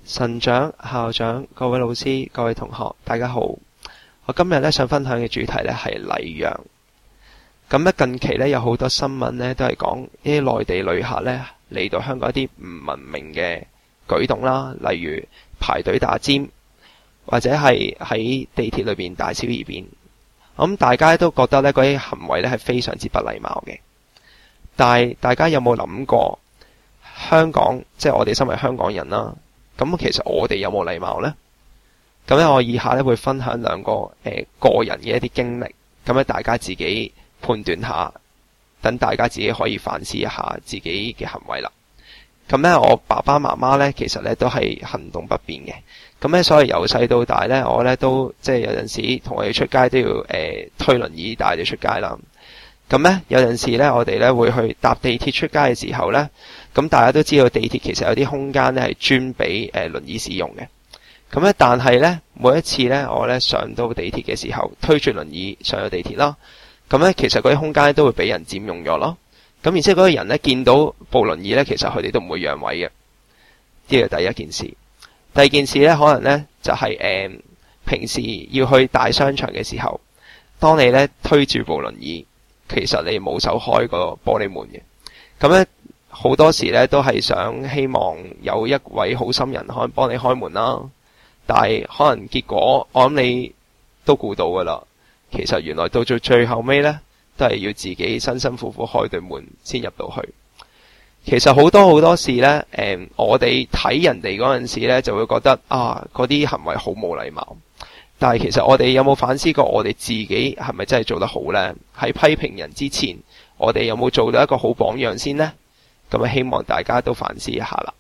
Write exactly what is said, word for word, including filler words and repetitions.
神長、校長、各位老師、各位同學，大家好。我今日咧想分享嘅主題咧係禮讓。咁咧近期咧有好多新聞咧都係講啲內地旅客咧嚟到香港一啲唔文明嘅舉動啦，例如排隊打尖，或者係喺地鐵裏邊大小二便。咁大家都覺得咧嗰啲行為咧係非常之不禮貌嘅。但係大家有冇諗過，香港即係我哋身為香港人啦，咁其實我哋有冇禮貌呢？咁咧我以下咧會分享兩個誒、呃、個人嘅一啲經歷，咁咧大家自己判斷下，等大家自己可以反思一下自己嘅行為啦。咁咧我爸爸媽媽咧其實咧都係行動不便嘅，咁咧所以由細到大咧我咧都即係有陣時同我哋出街都要誒、呃、推輪椅帶佢出街啦。咁咧有陣時咧我哋咧會去搭地鐵出街嘅時候咧，咁大家都知道地鐵其實有啲空間咧係專俾誒輪椅使用嘅。咁咧但係咧每一次咧我咧上到地鐵嘅時候，推住輪椅上咗地鐵啦，咁咧其實嗰啲空間都會俾人佔用咗咯。咁而且嗰個人咧見到部輪椅咧，其實佢哋都唔會讓位嘅。呢個第一件事。第二件事咧可能咧就係、是、誒、呃、平時要去大商場嘅時候，當你咧推住部輪椅，其實你冇手開個玻璃門嘅。咁咧好多時咧都係想希望有一位好心人可能幫你開門啦，但係可能結果我諗你都估到噶啦，其實原來到最最後尾咧都係要自己辛辛苦苦開對門先入到去。其實好多好多事咧，誒、呃，我哋睇人哋嗰陣時咧就會覺得啊，嗰啲行為好冇禮貌。但係其實我哋有冇反思過我哋自己係咪真係做得好呢？喺批評人之前，我哋有冇做到一個好榜樣先呢？咁啊，希望大家都反思一下啦。